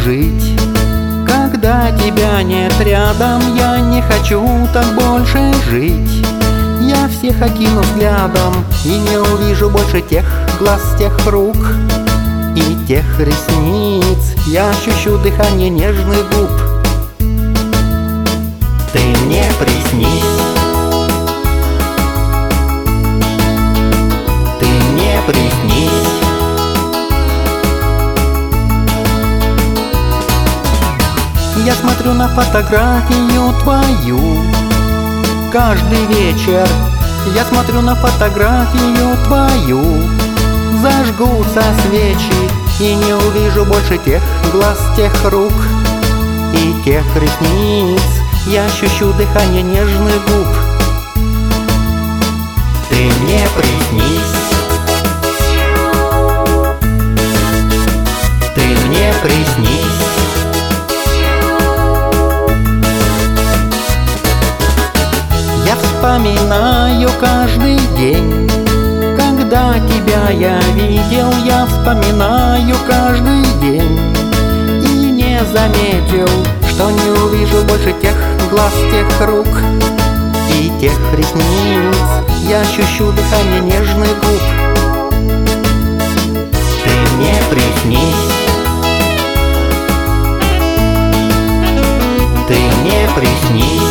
жить. Когда тебя нет рядом, я не хочу так больше жить. Я всех окину взглядом и не увижу больше тех глаз, тех рук и тех ресниц. Я ощущу дыхание нежных губ. Ты мне приснись, ты мне приснись. Я смотрю на фотографию твою каждый вечер. Я смотрю на фотографию твою. Зажгутся свечи и не увижу больше тех глаз, тех рук и тех ресниц. Я ощущу дыхание нежных губ. Ты мне приснись, ты мне приснись. Я вспоминаю каждый день, когда тебя я видел. Я вспоминаю каждый день и не заметил, что не увижу больше тех глаз, тех рук и тех ресниц. Я ощущу дыхание нежных губ. Ты мне приснись, ты мне приснись.